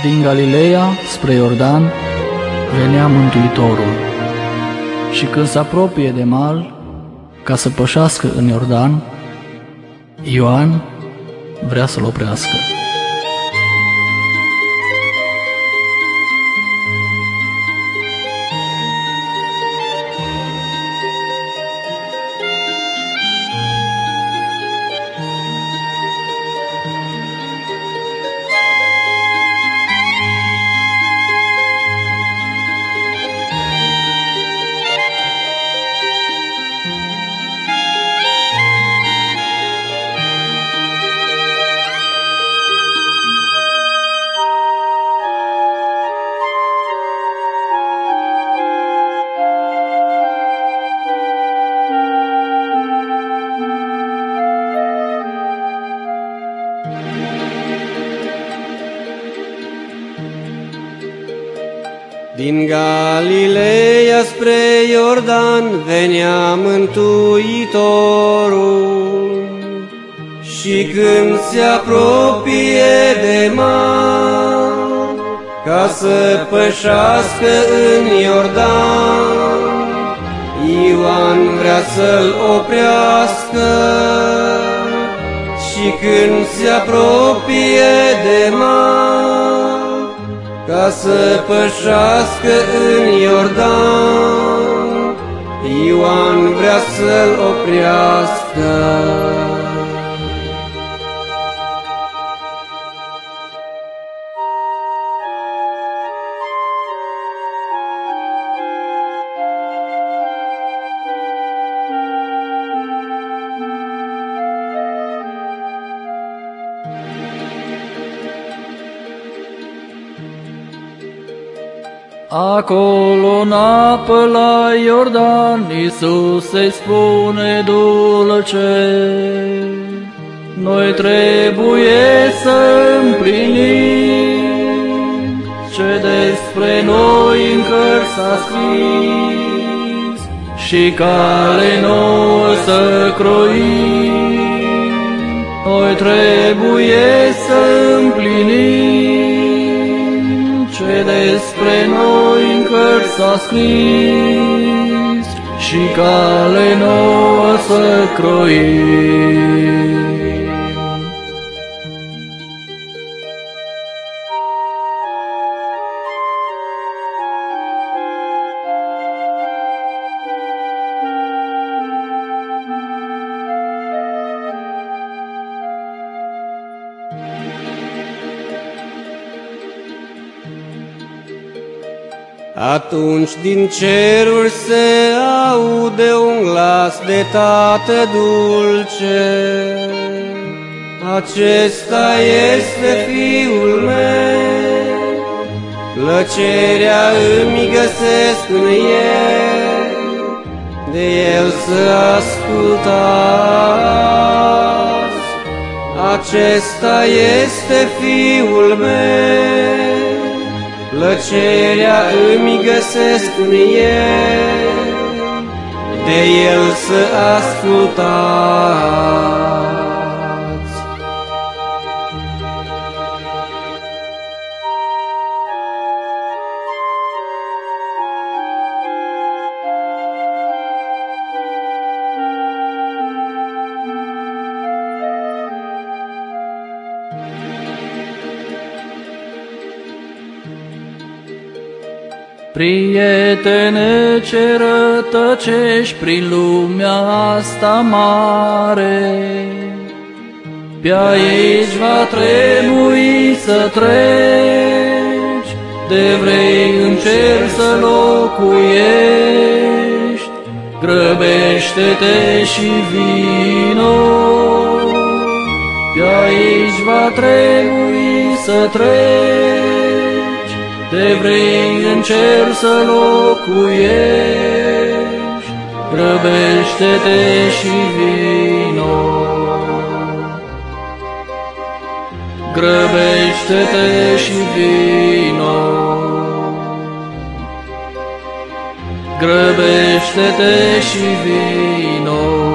Din Galileea spre Iordan venea Mântuitorul și când se apropie de mal ca să pășească în Iordan, Ioan vrea să-l oprească. Din Galileea spre Iordan venea Mântuitorul și când se apropie de mal ca să pășească în Iordan, Ioan vrea să-l oprească. Și când se apropie de mal ca să pășească în Iordan, Ioan vrea să-l oprească. Acolo în apă la Iordan, Iisus îi spune dulce: noi trebuie să împlinim ce despre noi în cărți s-a scris și cale nouă să croim. Noi trebuie să împlinim ce despre noi în cărți s-a scris și cale nouă să croim. Atunci din ceruri se aude un glas de Tată dulce: acesta este Fiul meu, plăcerea îmi găsesc în el, de el să ascultați. Acesta este Fiul meu, plăcerea îmi găsesc în el, de el să ascultați. Prietene, ce rătăcești prin lumea asta mare, pe aici va trebui să treci, de vrei în cer să locuiești, grăbește-te și vino. Pe aici va trebui să treci, de vrei în cer să locuiești, grăbește-te și vino. Grăbește-te și vino. Grăbește-te și vino.